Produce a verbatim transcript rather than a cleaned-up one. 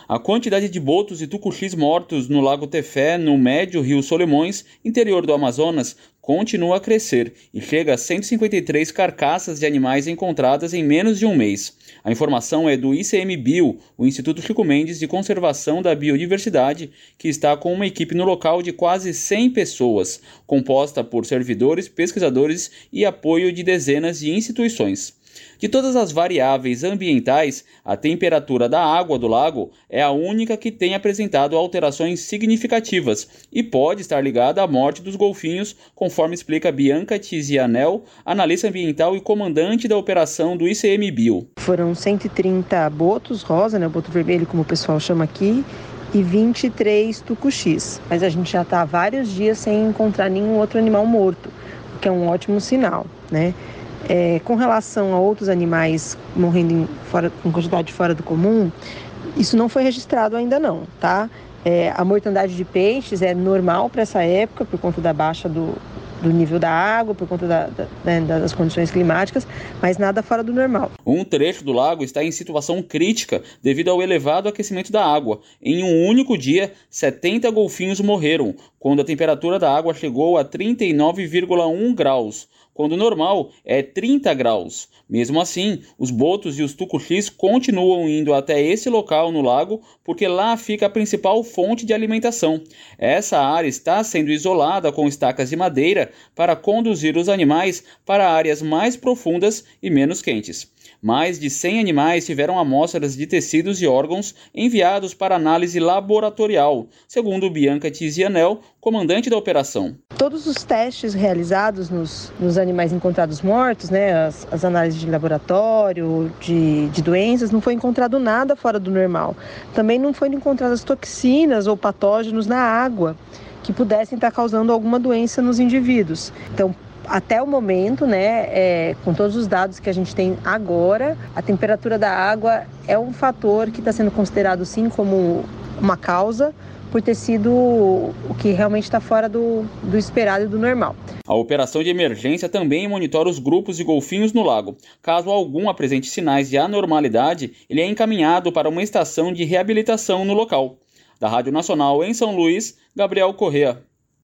A quantidade de botos e tucuxis mortos no Lago Tefé, no médio rio Solimões, interior do Amazonas, continua a crescer e chega a cento e cinquenta e três carcaças de animais encontradas em menos de um mês. A informação é do I C M Bio, o Instituto Chico Mendes de Conservação da Biodiversidade, que está com uma equipe no local de quase cem pessoas, composta por servidores, pesquisadores e apoio de dezenas de instituições. De todas as variáveis ambientais, a temperatura da água do lago é a única que tem apresentado alterações significativas e pode estar ligada à morte dos golfinhos, conforme explica Bianca Tizianel, analista ambiental e comandante da operação do I C M Bio. Foram cento e trinta botos rosa, né, o boto vermelho como o pessoal chama aqui, e vinte e três tucuxis. Mas a gente já está há vários dias sem encontrar nenhum outro animal morto, o que é um ótimo sinal, né? É, com relação a outros animais morrendo em, fora, em quantidade fora do comum, isso não foi registrado ainda não, tá? É, a mortandade de peixes é normal para essa época, por conta da baixa do, do nível da água, por conta da, da, né, das condições climáticas, mas nada fora do normal. Um trecho do lago está em situação crítica devido ao elevado aquecimento da água. Em um único dia, setenta golfinhos morreram, quando a temperatura da água chegou a trinta e nove vírgula um graus. Quando o normal é trinta graus. Mesmo assim, os botos e os tucuxis continuam indo até esse local no lago porque lá fica a principal fonte de alimentação. Essa área está sendo isolada com estacas de madeira para conduzir os animais para áreas mais profundas e menos quentes. Mais de cem animais tiveram amostras de tecidos e órgãos enviados para análise laboratorial, segundo Bianca Tizianel, comandante da operação. Todos os testes realizados nos, nos animais encontrados mortos, né, as, as análises de laboratório, de, de doenças, não foi encontrado nada fora do normal. Também não foram encontradas toxinas ou patógenos na água que pudessem estar causando alguma doença nos indivíduos. Então, até o momento, né, é, com todos os dados que a gente tem agora, a temperatura da água é um fator que está sendo considerado sim como uma causa, por ter sido o que realmente está fora do, do esperado e do normal. A operação de emergência também monitora os grupos de golfinhos no lago. Caso algum apresente sinais de anormalidade, ele é encaminhado para uma estação de reabilitação no local. Da Rádio Nacional em São Luís, Gabriel Correa.